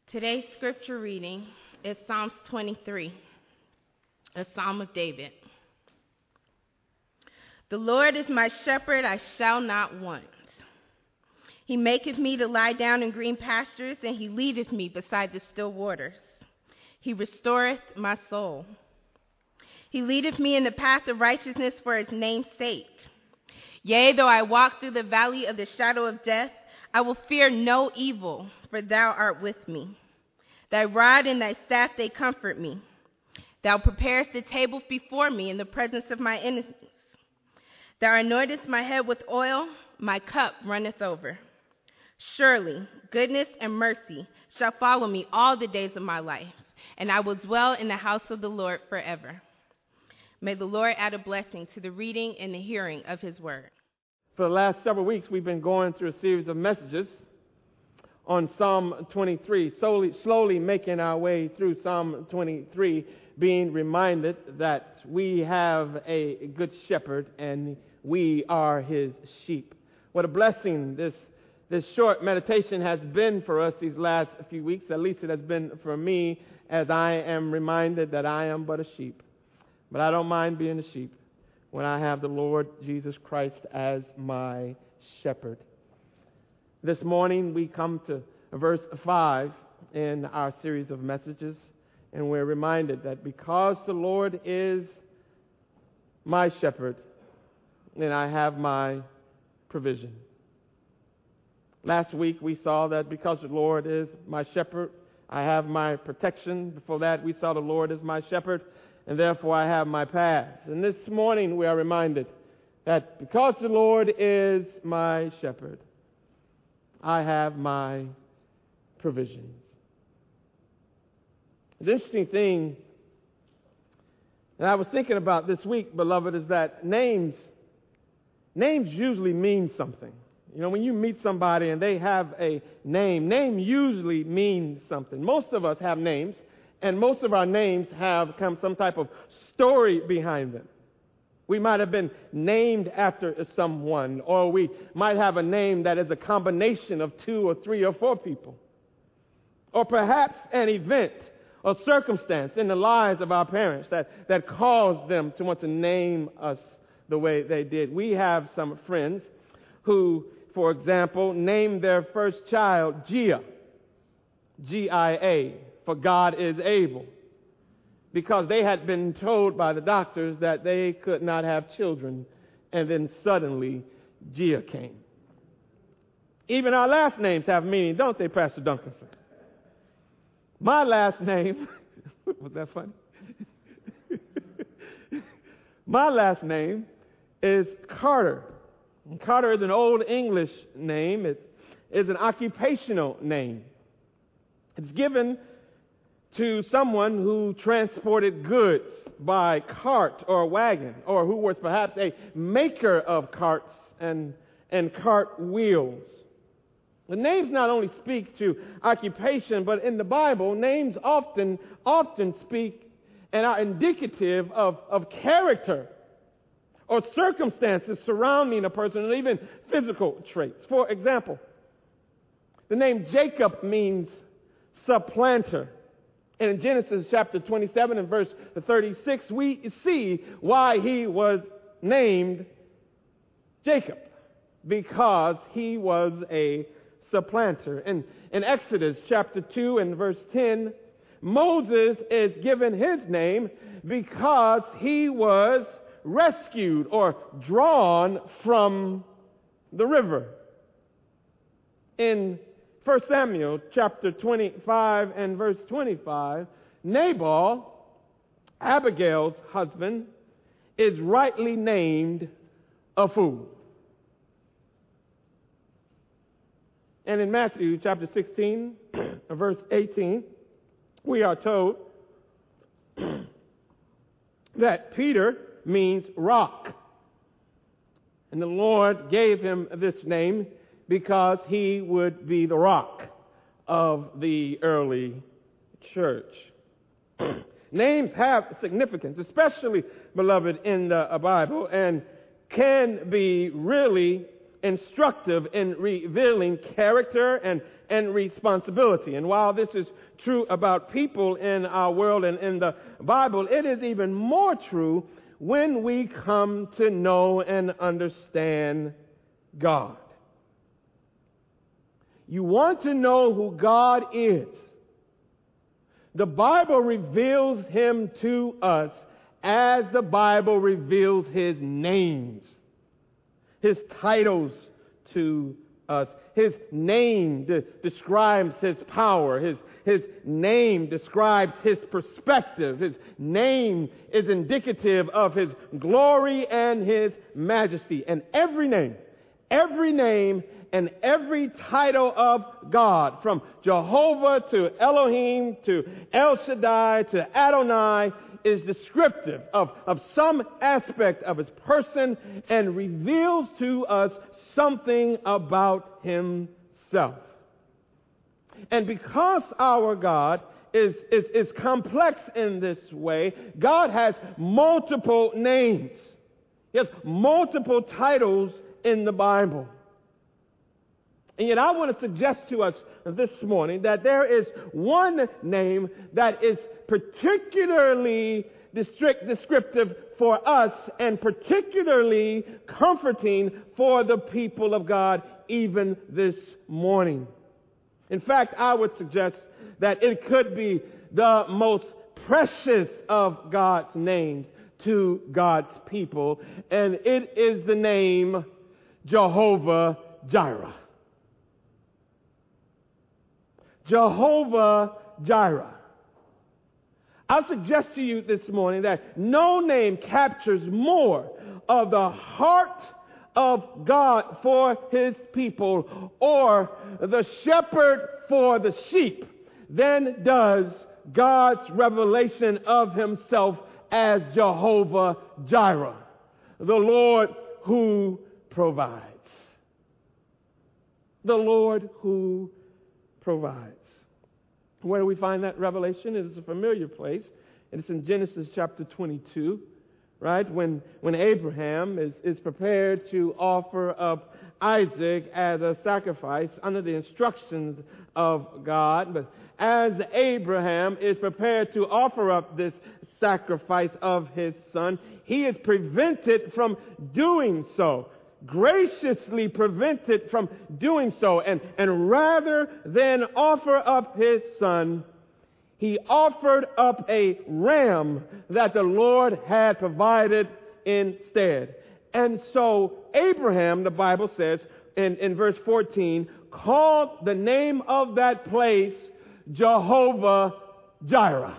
Today's scripture reading is Psalms 23, a psalm of David. The Lord is my shepherd, I shall not want. He maketh me to lie down in green pastures, and he leadeth me beside the still waters. He restoreth my soul. He leadeth me in the path of righteousness for his name's sake. Yea, though I walk through the valley of the shadow of death, I will fear no evil, for thou art with me. Thy rod and thy staff, they comfort me. Thou preparest a table before me in the presence of my enemies. Thou anointest my head with oil, my cup runneth over. Surely goodness and mercy shall follow me all the days of my life, and I will dwell in the house of the Lord forever. May the Lord add a blessing to the reading and the hearing of his word. For the last several weeks, we've been going through a series of messages on Psalm 23, slowly making our way through Psalm 23, being reminded that we have a good shepherd and we are his sheep. What a blessing this short meditation has been for us these last few weeks. At least it has been for me, as I am reminded that I am but a sheep. But I don't mind being a sheep when I have the Lord Jesus Christ as my shepherd. This morning we come to verse 5 in our series of messages, and we're reminded that because the Lord is my shepherd, then I have my provision. Last week we saw that because the Lord is my shepherd, I have my protection. Before that we saw the Lord is my shepherd, and therefore I have my paths. And this morning we are reminded that because the Lord is my shepherd, I have my provisions. The interesting thing that I was thinking about this week, beloved, is that names usually mean something. You know, when you meet somebody and they have a name usually means something. Most of us have names, and most of our names have some type of story behind them. We might have been named after someone, or we might have a name that is a combination of 2 or 3 or 4 people. Or perhaps an event or circumstance in the lives of our parents that caused them to want to name us the way they did. We have some friends who, for example, named their first child Gia, G-I-A, for God is able, because they had been told by the doctors that they could not have children, and then suddenly Gia came. Even our last names have meaning, don't they, Pastor Duncanson? My last name, was that funny? My last name is Carter. And Carter is an old English name. It is an occupational name. It's given to someone who transported goods by cart or wagon, or who was perhaps a maker of carts and cart wheels. The names not only speak to occupation, but in the Bible, names often speak and are indicative of character or circumstances surrounding a person, and even physical traits. For example, the name Jacob means supplanter. And in Genesis chapter 27 and verse 36, we see why he was named Jacob, because he was a supplanter. In Exodus chapter 2 and verse 10, Moses is given his name because he was rescued or drawn from the river. In 1 Samuel chapter 25 and verse 25, Nabal, Abigail's husband, is rightly named a fool. And in Matthew chapter 16, verse 18, we are told that Peter means rock. And the Lord gave him this name because he would be the rock of the early church. Names have significance, especially, beloved, in the Bible, and can be really instructive in revealing character and responsibility. And while this is true about people in our world and in the Bible, it is even more true when we come to know and understand God. You want to know who God is. The Bible reveals Him to us as the Bible reveals His names, His titles to us. His name describes His power. His name describes His perspective. His name is indicative of His glory and His majesty. And every name and every title of God, from Jehovah to Elohim to El Shaddai to Adonai, is descriptive of some aspect of His person and reveals to us something about Himself. And because our God is complex in this way, God has multiple names. He has multiple titles in the Bible. And yet I want to suggest to us this morning that there is one name that is particularly descriptive for us and particularly comforting for the people of God even this morning. In fact, I would suggest that it could be the most precious of God's names to God's people, and it is the name Jehovah Jireh. Jehovah Jireh. I'll suggest to you this morning that no name captures more of the heart of God for His people, or the shepherd for the sheep, than does God's revelation of Himself as Jehovah Jireh, the Lord who provides. The Lord who provides. Where do we find that revelation? It is a familiar place. It's in Genesis chapter 22, right? When Abraham is prepared to offer up Isaac as a sacrifice under the instructions of God. But as Abraham is prepared to offer up this sacrifice of his son, he is prevented from doing so. Graciously prevented from doing so, and rather than offer up his son, he offered up a ram that the Lord had provided instead. And so Abraham, the Bible says in verse 14, called the name of that place Jehovah Jireh,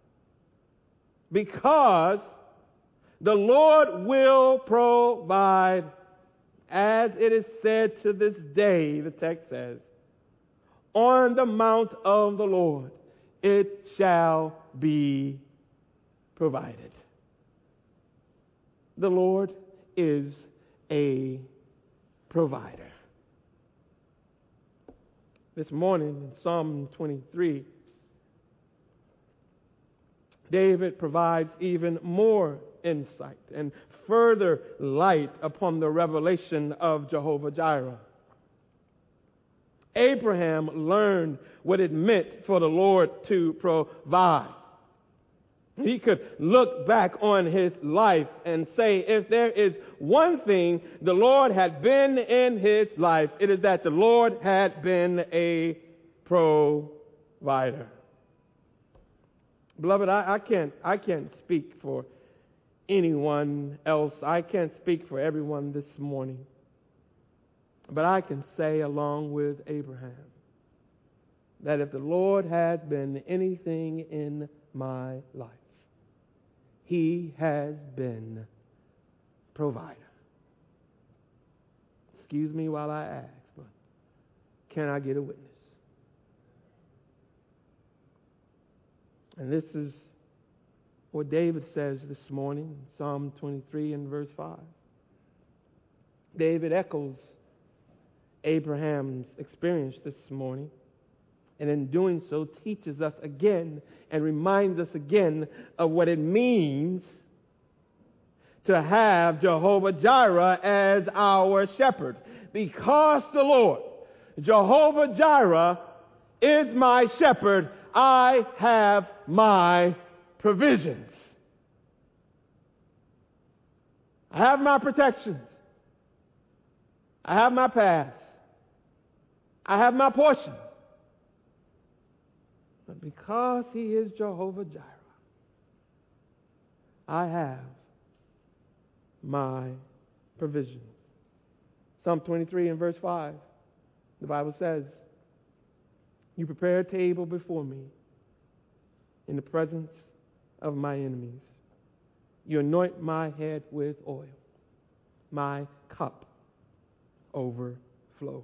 because the Lord will provide. As it is said to this day, the text says, on the mount of the Lord it shall be provided. The Lord is a provider. This morning in Psalm 23, David provides even more insight and further light upon the revelation of Jehovah Jireh. Abraham learned what it meant for the Lord to provide. He could look back on his life and say, if there is one thing the Lord had been in his life, it is that the Lord had been a provider. Beloved, I can't speak for anyone else. I can't speak for everyone this morning. But I can say, along with Abraham, that if the Lord has been anything in my life, He has been provider. Excuse me while I ask, but can I get a witness? And this is what David says this morning in Psalm 23 and verse 5. David echoes Abraham's experience this morning, and in doing so teaches us again and reminds us again of what it means to have Jehovah Jireh as our shepherd. because the Lord, Jehovah Jireh, is my shepherd, I have my provisions. I have my protections. I have my paths. I have my portion. But because he is Jehovah Jireh, I have my provisions. Psalm 23 and verse 5, the Bible says, you prepare a table before me in the presence of my enemies. You anoint my head with oil. My cup overflows.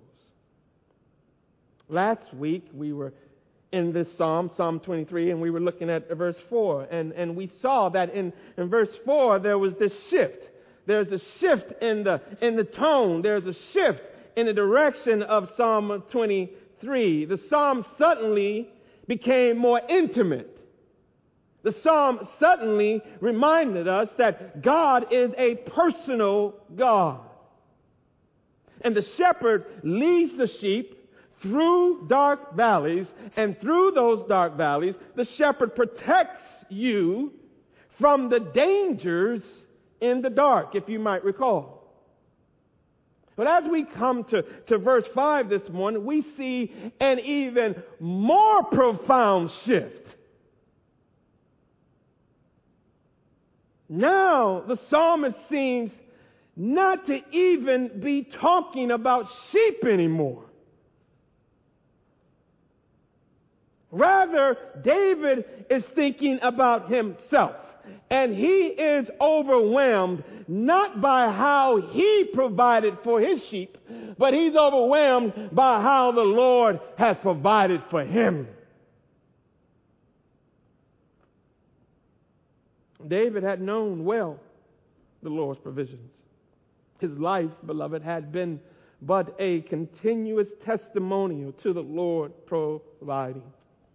Last week we were in this Psalm 23, and we were looking at verse 4. And we saw that in verse 4 there was this shift. There's a shift in the tone. There's a shift in the direction of Psalm 23. The Psalm suddenly became more intimate. The Psalm suddenly reminded us that God is a personal God. And the shepherd leads the sheep through dark valleys, and through those dark valleys, the shepherd protects you from the dangers in the dark, if you might recall. But as we come to verse 5 this morning, we see an even more profound shift. Now, the psalmist seems not to even be talking about sheep anymore. Rather, David is thinking about himself. And he is overwhelmed not by how he provided for his sheep, but he's overwhelmed by how the Lord has provided for him. David had known well the Lord's provisions. His life, beloved, had been but a continuous testimonial to the Lord providing.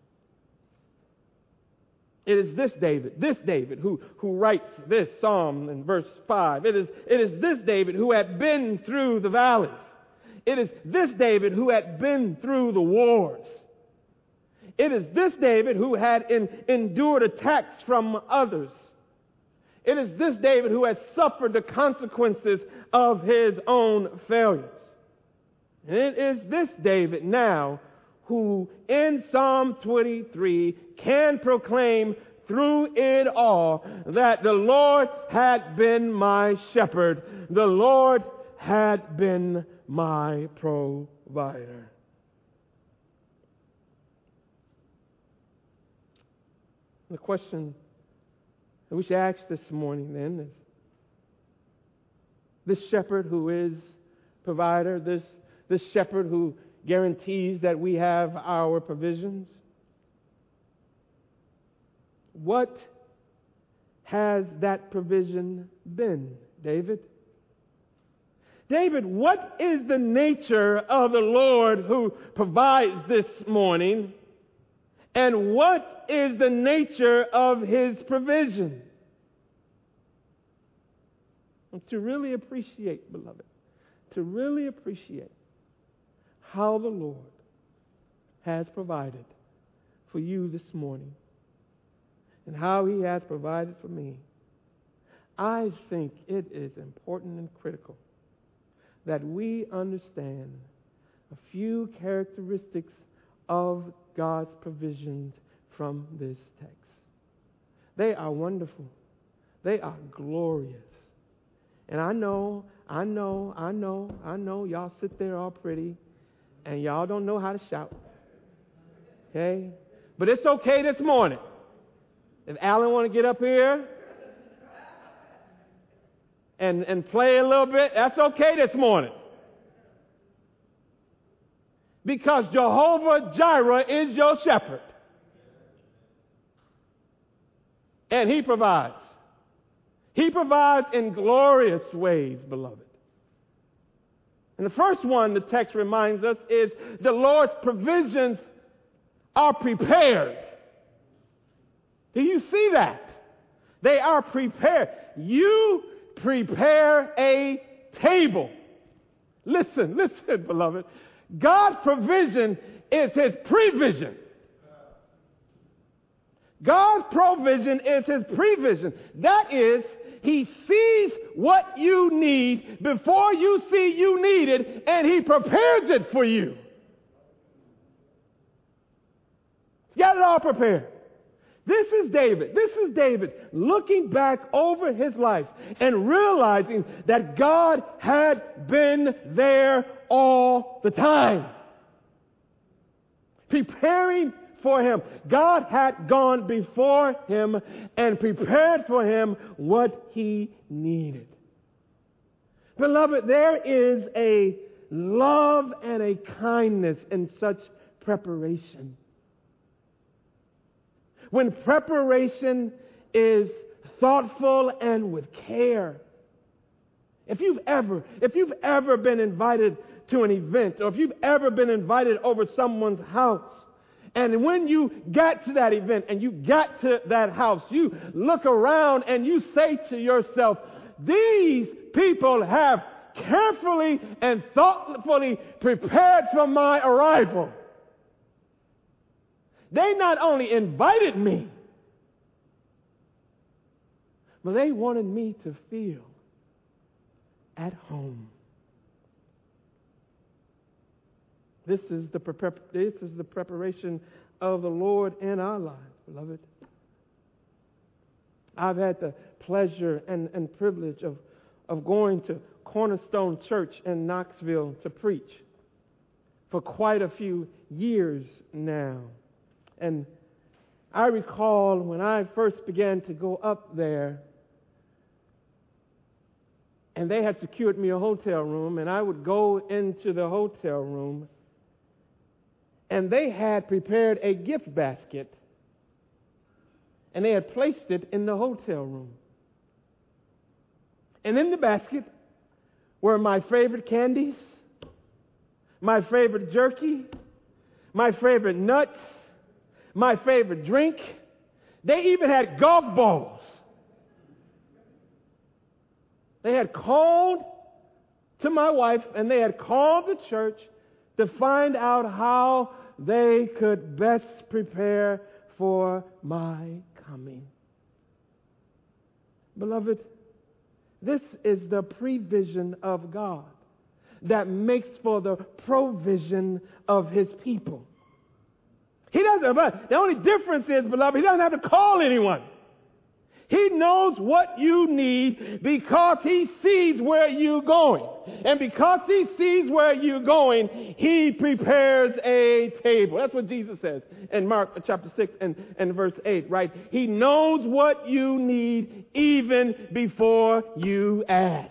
It is this David who writes this psalm in verse 5. It is this David who had been through the valleys. It is this David who had been through the wars. It is this David who had endured attacks from others. It is this David who has suffered the consequences of his own failures. And it is this David now who in Psalm 23 can proclaim through it all that the Lord had been my shepherd. The Lord had been my provider. The question that we should ask this morning then is, this shepherd who is provider, this shepherd who guarantees that we have our provisions, what has that provision been, David? David, what is the nature of the Lord who provides this morning? And what is the nature of his provision? And to really appreciate, beloved, to really appreciate how the Lord has provided for you this morning and how he has provided for me, I think it is important and critical that we understand a few characteristics of God's provisions from this text. They are wonderful. They are glorious. And I know, y'all sit there all pretty and y'all don't know how to shout. Okay? But it's okay this morning. If Alan want to get up here and play a little bit, that's okay this morning. Because Jehovah Jireh is your shepherd. And he provides. He provides in glorious ways, beloved. And the first one the text reminds us is the Lord's provisions are prepared. Do you see that? They are prepared. You prepare a table. Listen, beloved. God's provision is his prevision. God's provision is his prevision. That is, he sees what you need before you see you need it, and he prepares it for you. He's got it all prepared. This is David looking back over his life and realizing that God had been there all the time, preparing for him. God had gone before him and prepared for him what he needed. Beloved, there is a love and a kindness in such preparation. When preparation is thoughtful and with care. If you've ever been invited to an event, or if you've ever been invited over someone's house, and when you got to that event and you got to that house, you look around and you say to yourself, these people have carefully and thoughtfully prepared for my arrival. They not only invited me, but they wanted me to feel at home. This is the preparation of the Lord in our lives, beloved. I've had the pleasure and privilege of going to Cornerstone Church in Knoxville to preach for quite a few years now. And I recall when I first began to go up there, and they had secured me a hotel room, and I would go into the hotel room, and they had prepared a gift basket, and they had placed it in the hotel room. And in the basket were my favorite candies, my favorite jerky, my favorite nuts, my favorite drink. They even had golf balls. They had called to my wife and they had called the church to find out how they could best prepare for my coming. Beloved, this is the prevision of God that makes for the provision of his people. He doesn't, but the only difference is, beloved, he doesn't have to call anyone. He knows what you need because he sees where you're going. And because he sees where you're going, he prepares a table. That's what Jesus says in Mark chapter 6 and verse 8, right? He knows what you need even before you ask.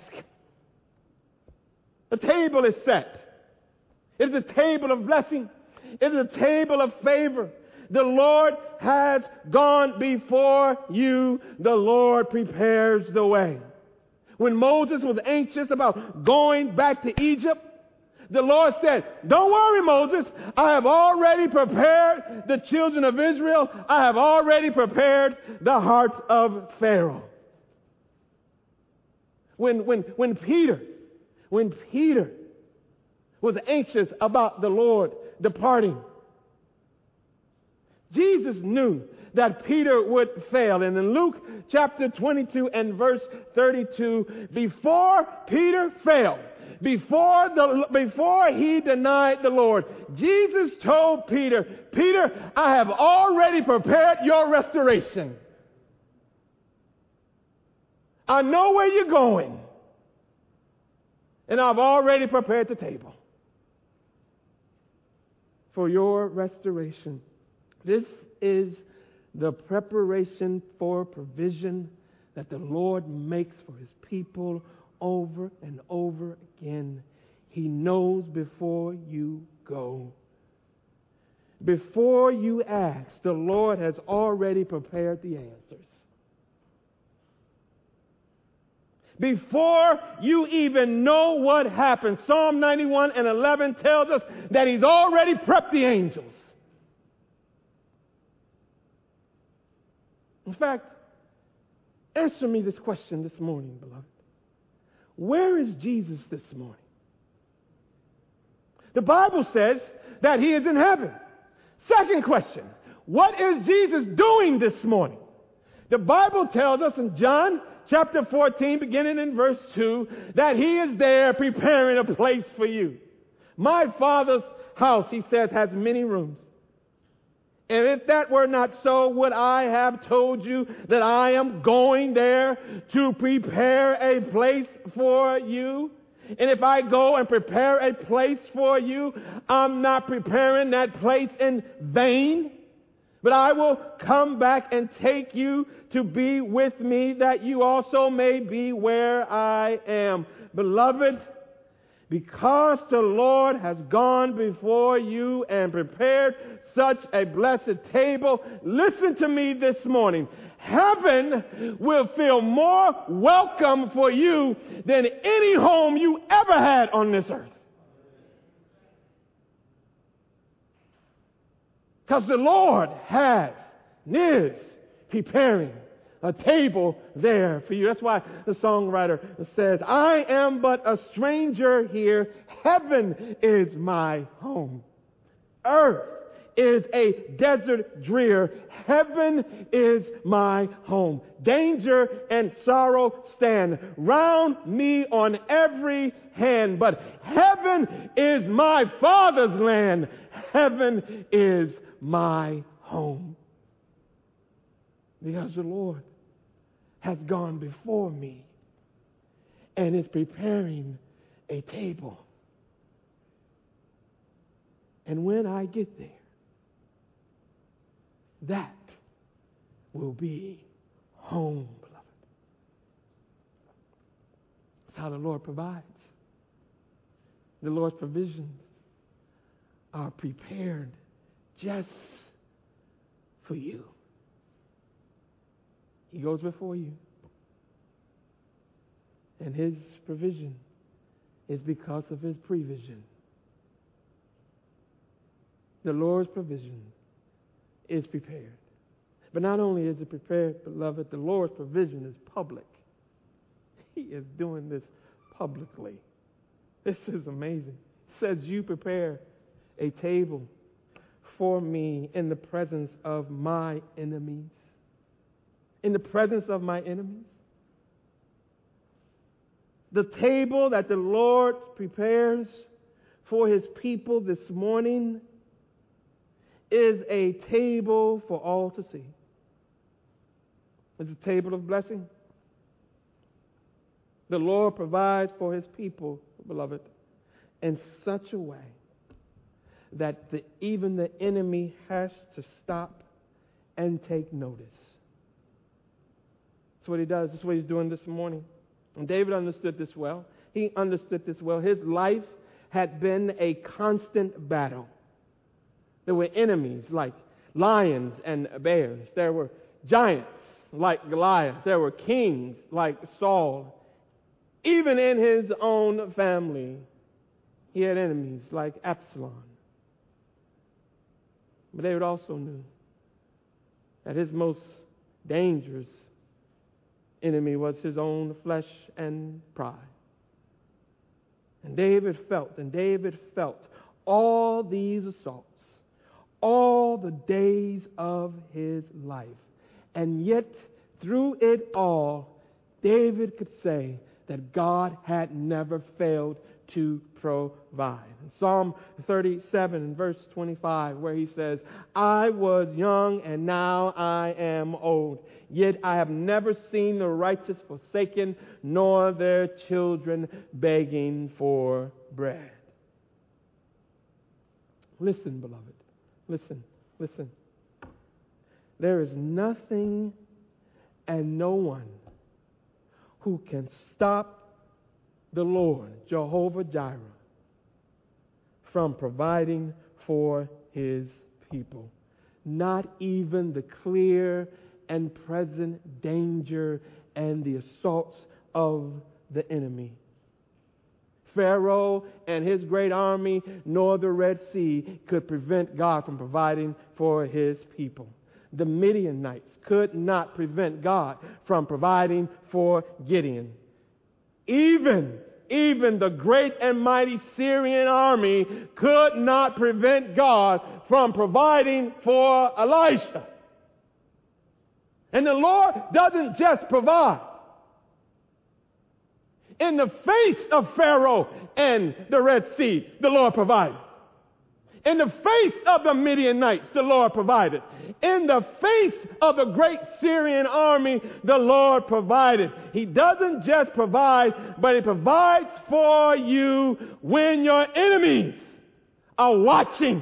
The table is set. It is a table of blessing. It is a table of favor. The Lord has gone before you. The Lord prepares the way. When Moses was anxious about going back to Egypt, the Lord said, don't worry, Moses. I have already prepared the children of Israel. I have already prepared the heart of Pharaoh. When Peter was anxious about the Lord departing, Jesus knew that Peter would fail. And in Luke chapter 22 and verse 32, before Peter failed, before he denied the Lord, Jesus told Peter, Peter, I have already prepared your restoration. I know where you're going, and I've already prepared the table for your restoration. This is the preparation for provision that the Lord makes for his people over and over again. He knows before you go. Before you ask, the Lord has already prepared the answers. Before you even know what happened, Psalm 91 and 11 tells us that he's already prepped the angels. In fact, answer me this question this morning, beloved. Where is Jesus this morning? The Bible says that he is in heaven. Second question, what is Jesus doing this morning? The Bible tells us in John chapter 14, beginning in verse 2, that he is there preparing a place for you. My Father's house, he says, has many rooms. And if that were not so, would I have told you that I am going there to prepare a place for you? And if I go and prepare a place for you, I'm not preparing that place in vain. But I will come back and take you to be with me, that you also may be where I am. Beloved, because the Lord has gone before you and prepared such a blessed table, listen to me this morning. Heaven will feel more welcome for you than any home you ever had on this earth. Because the Lord has and is preparing a table there for you. That's why the songwriter says, I am but a stranger here. Heaven is my home. Earth is a desert drear. Heaven is my home. Danger and sorrow stand round me on every hand. But heaven is my Father's land. Heaven is my home. Because the Lord has gone before me and is preparing a table. And when I get there, that will be home, beloved. That's how the Lord provides. The Lord's provisions are prepared just for you. He goes before you. And his provision is because of his prevision. The Lord's provision is prepared. But not only is it prepared, beloved, the Lord's provision is public. He is doing this publicly. This is amazing. It says, you prepare a table for me in the presence of my enemies. In the presence of my enemies. The table that the Lord prepares for his people this morning is a table for all to see. It's a table of blessing. The Lord provides for his people, beloved, in such a way that even the enemy has to stop and take notice. That's what he does. That's what he's doing this morning. And David understood this well. He understood this well. His life had been a constant battle. There were enemies like lions and bears. There were giants like Goliath. There were kings like Saul. Even in his own family, he had enemies like Absalom. But David also knew that his most dangerous enemy was his own flesh and pride. And David felt all these assaults all the days of his life. And yet, through it all, David could say that God had never failed to provide. In Psalm 37, verse 25, where he says, I was young and now I am old, yet I have never seen the righteous forsaken, nor their children begging for bread. Listen, beloved. Listen. There is nothing and no one who can stop the Lord, Jehovah Jireh, from providing for his people. Not even the clear and present danger and the assaults of the enemy. Pharaoh and his great army, nor the Red Sea could prevent God from providing for his people. The Midianites could not prevent God from providing for Gideon. Even even the great and mighty Syrian army could not prevent God from providing for Elisha. And the Lord doesn't just provide. In the face of Pharaoh and the Red Sea, the Lord provided. In the face of the Midianites, the Lord provided. In the face of the great Syrian army, the Lord provided. He doesn't just provide, but He provides for you when your enemies are watching.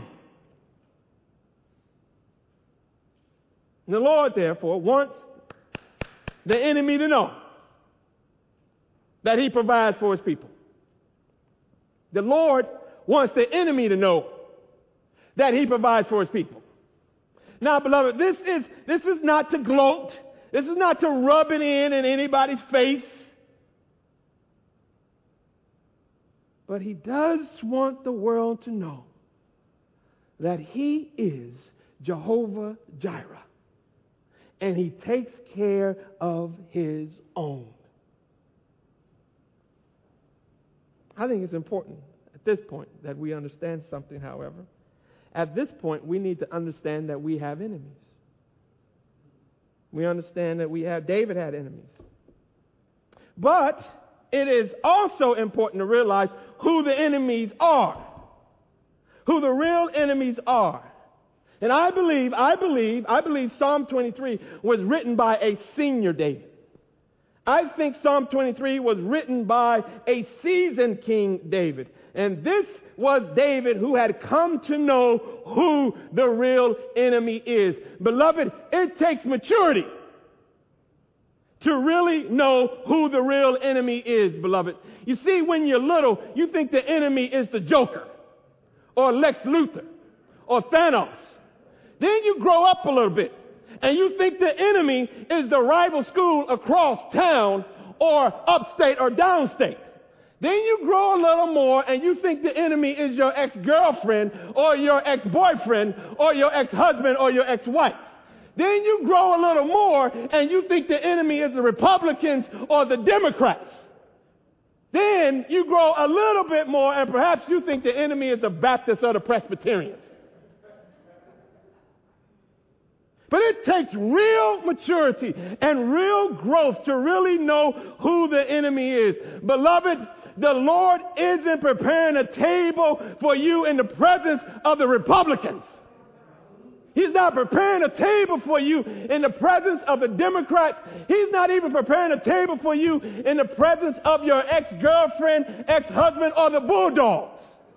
The Lord, therefore, wants the enemy to know that He provides for His people. The Lord wants the enemy to know that He provides for His people. Now, beloved, this is not to gloat. This is not to rub it in anybody's face. But He does want the world to know that He is Jehovah Jireh. And He takes care of His own. I think it's important at this point that we understand something, however. At this point, we need to understand that we have enemies. We understand that David had enemies. But it is also important to realize who the enemies are. Who the real enemies are. And I believe Psalm 23 was written by a senior David. I think Psalm 23 was written by a seasoned King David. And this was David who had come to know who the real enemy is. Beloved, it takes maturity to really know who the real enemy is, beloved. You see, when you're little, you think the enemy is the Joker or Lex Luthor or Thanos. Then you grow up a little bit and you think the enemy is the rival school across town or upstate or downstate. Then you grow a little more and you think the enemy is your ex-girlfriend or your ex-boyfriend or your ex-husband or your ex-wife. Then you grow a little more and you think the enemy is the Republicans or the Democrats. Then you grow a little bit more and perhaps you think the enemy is the Baptists or the Presbyterians. But it takes real maturity and real growth to really know who the enemy is. Beloved, the Lord isn't preparing a table for you in the presence of the Republicans. He's not preparing a table for you in the presence of the Democrats. He's not even preparing a table for you in the presence of your ex-girlfriend, ex-husband, or the Bulldogs.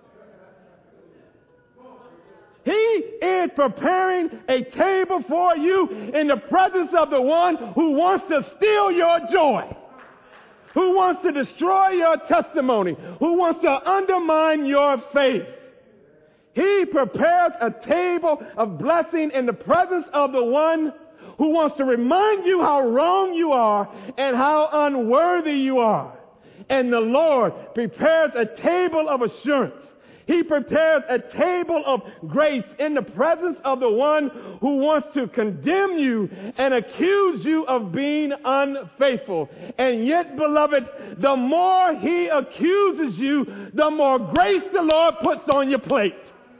He is preparing a table for you in the presence of the one who wants to steal your joy, who wants to destroy your testimony, who wants to undermine your faith. He prepares a table of blessing in the presence of the one who wants to remind you how wrong you are and how unworthy you are. And the Lord prepares a table of assurance. He prepares a table of grace in the presence of the one who wants to condemn you and accuse you of being unfaithful. And yet, beloved, the more He accuses you, the more grace the Lord puts on your plate.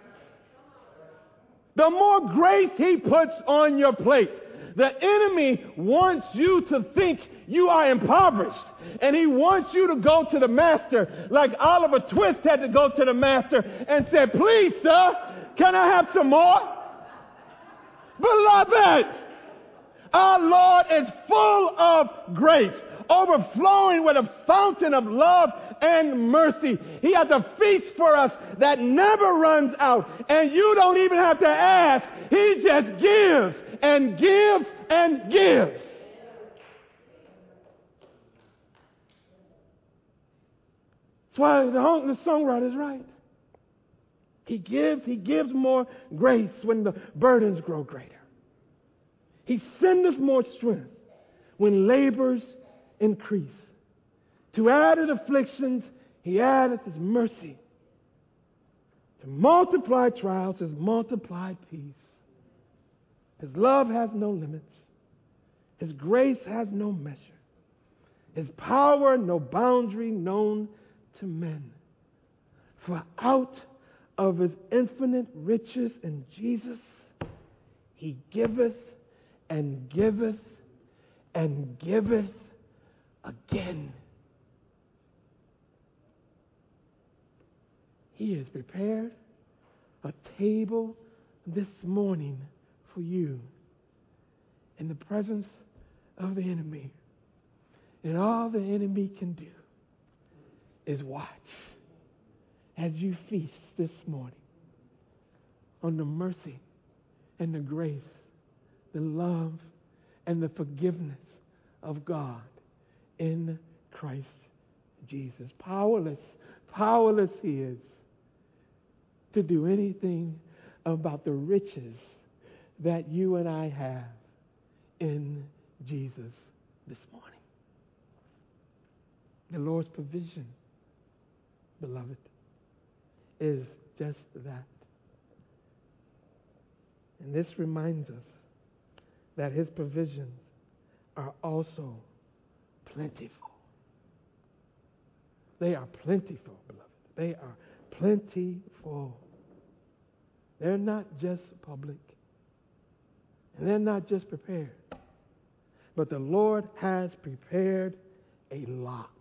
The more grace He puts on your plate. The enemy wants you to think you are impoverished. And he wants you to go to the master like Oliver Twist had to go to the master and say, "Please, sir, can I have some more?" Beloved, our Lord is full of grace, overflowing with a fountain of love and mercy. He has a feast for us that never runs out. And you don't even have to ask. He just gives and gives and gives. That's why the songwriter is right. He gives more grace when the burdens grow greater. He sendeth more strength when labors increase. To added afflictions, He addeth His mercy. To multiply trials, His multiplied peace. His love has no limits. His grace has no measure. His power no boundary known to men. For out of his infinite riches in Jesus, he giveth and giveth and giveth again. He has prepared a table this morning for you in the presence of the enemy. And all the enemy can do is watch as you feast this morning on the mercy and the grace, the love and the forgiveness of God in Christ Jesus. Powerless he is to do anything about the riches that you and I have in Jesus this morning. The Lord's provision, beloved, is just that. And this reminds us that his provisions are also plentiful. They are plentiful, beloved. They are plentiful. They're not just public. And they're not just prepared. But the Lord has prepared a lot.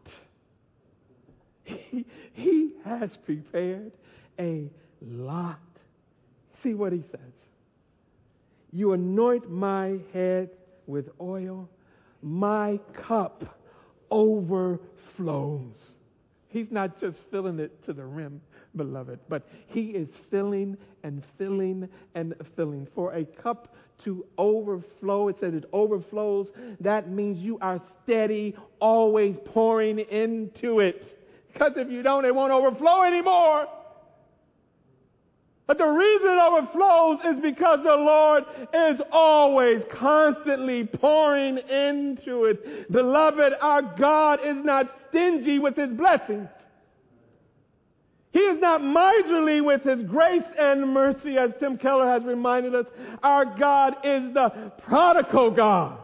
He has prepared a lot. See what he says. You anoint my head with oil. My cup overflows. He's not just filling it to the rim, beloved, but he is filling and filling and filling. For a cup to overflow, it says it overflows. That means you are steady, always pouring into it. Because if you don't, it won't overflow anymore. But the reason it overflows is because the Lord is always, constantly pouring into it. Beloved, our God is not stingy with his blessings. He is not miserly with his grace and mercy, as Tim Keller has reminded us. Our God is the prodigal God.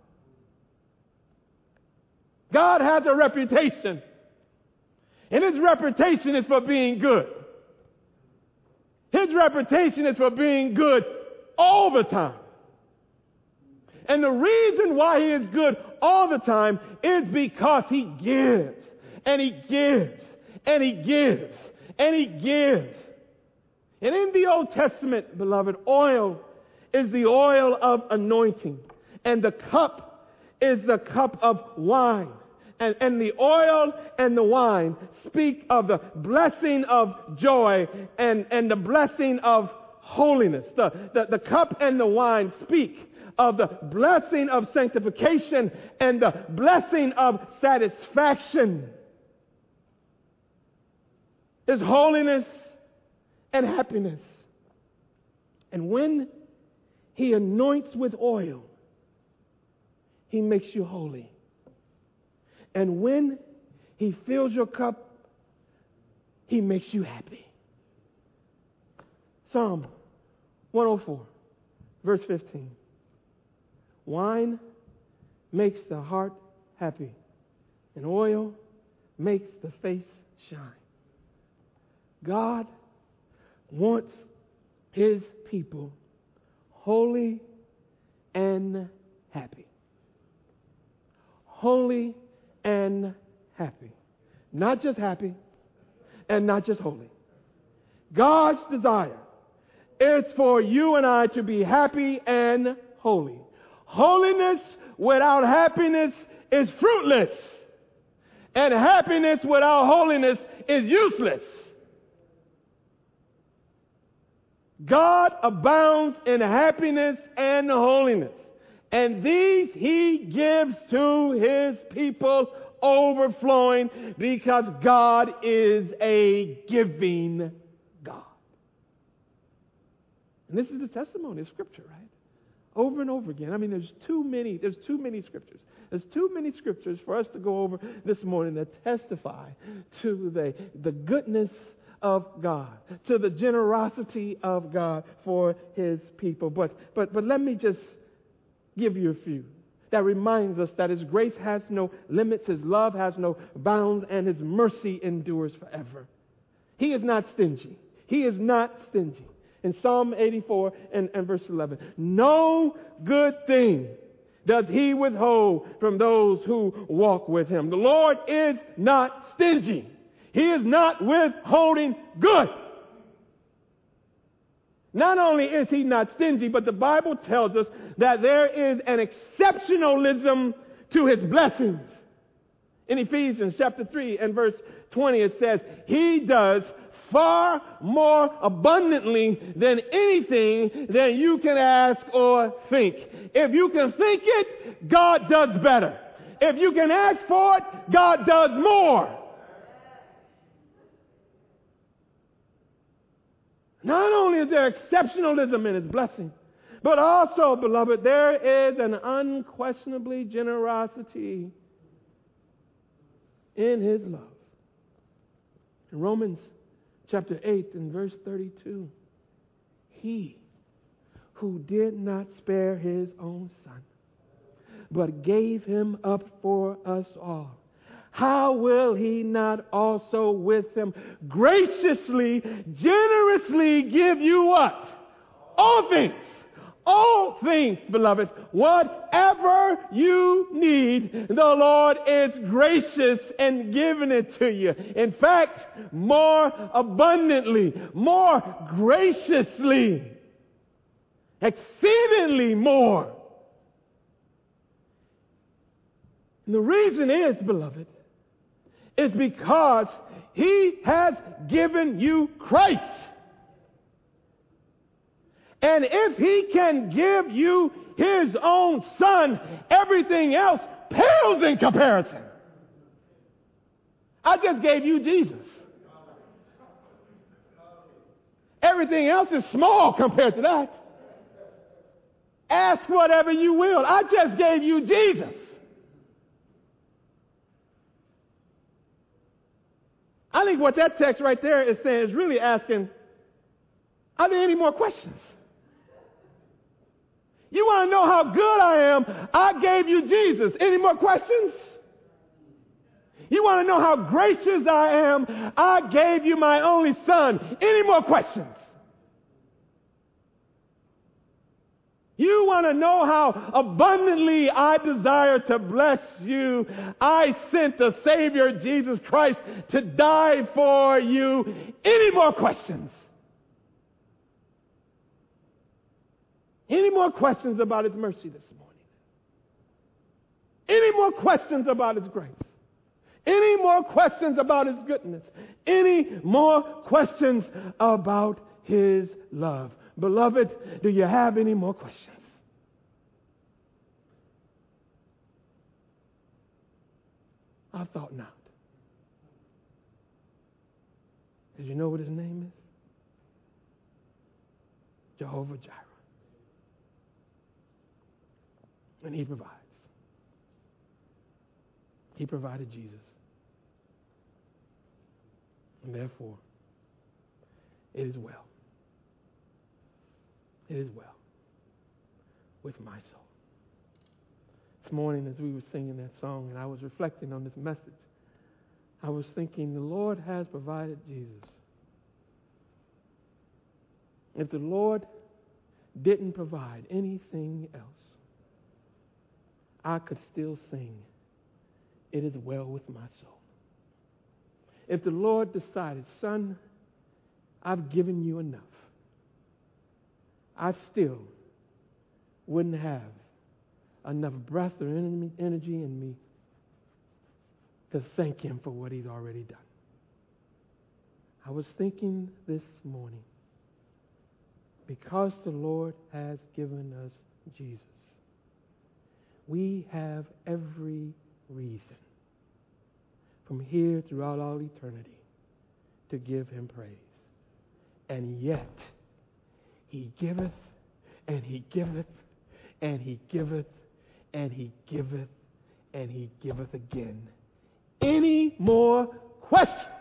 God has a reputation. And his reputation is for being good. His reputation is for being good all the time. And the reason why he is good all the time is because he gives, and he gives, and he gives, and he gives. And in the Old Testament, beloved, oil is the oil of anointing, and the cup is the cup of wine. And the oil and the wine speak of the blessing of joy and the blessing of holiness. The cup and the wine speak of the blessing of sanctification and the blessing of satisfaction. There's holiness and happiness. And when he anoints with oil, he makes you holy. And when he fills your cup, he makes you happy. Psalm 104, verse 15. Wine makes the heart happy, and oil makes the face shine. God wants his people holy and happy. Holy and happy. Not just happy and not just holy. God's desire is for you and I to be happy and holy. Holiness without happiness is fruitless. And happiness without holiness is useless. God abounds in happiness and holiness. And these he gives to his people overflowing because God is a giving God. And this is the testimony of Scripture, right? Over and over again. I mean, there's too many scriptures. There's too many scriptures for us to go over this morning that testify to the goodness of God, to the generosity of God for his people. But let me just give you a few. that reminds us that His grace has no limits, His love has no bounds, and His mercy endures forever. He is not stingy. He is not stingy. In Psalm 84 and verse 11, no good thing does He withhold from those who walk with Him. The Lord is not stingy. He is not withholding good. Not only is He not stingy, but the Bible tells us that there is an exceptionalism to His blessings. In Ephesians chapter 3 and verse 20 it says, He does far more abundantly than anything that you can ask or think. If you can think it, God does better. If you can ask for it, God does more. Not only is there exceptionalism in His blessing, but also, beloved, there is an unquestionably generosity in His love. In Romans chapter 8 and verse 32, He who did not spare His own Son, but gave Him up for us all, how will He not also with Him graciously, generously give you what? All things. All things, beloved. Whatever you need, the Lord is gracious in giving it to you. In fact, more abundantly, more graciously, exceedingly more. And the reason is, beloved, is because He has given you Christ. And if He can give you His own Son, everything else pales in comparison. I just gave you Jesus. Everything else is small compared to that. Ask whatever you will. I just gave you Jesus. I think what that text right there is saying is really asking, are there any more questions? You want to know how good I am? I gave you Jesus. Any more questions? You want to know how gracious I am? I gave you my only Son. Any more questions? You want to know how abundantly I desire to bless you? I sent the Savior, Jesus Christ, to die for you. Any more questions? Any more questions about His mercy this morning? Any more questions about His grace? Any more questions about His goodness? Any more questions about His love? Beloved, do you have any more questions? I thought not. Did you know what His name is? Jehovah Jireh. And He provides. He provided Jesus. And therefore, it is well. It is well with my soul. This morning as we were singing that song and I was reflecting on this message, I was thinking the Lord has provided Jesus. If the Lord didn't provide anything else, I could still sing, it is well with my soul. If the Lord decided, son, I've given you enough, I still wouldn't have enough breath or energy in me to thank Him for what He's already done. I was thinking this morning, because the Lord has given us Jesus, we have every reason from here throughout all eternity to give Him praise. And yet, He giveth, and He giveth, and He giveth, and He giveth, and He giveth again. Any more questions?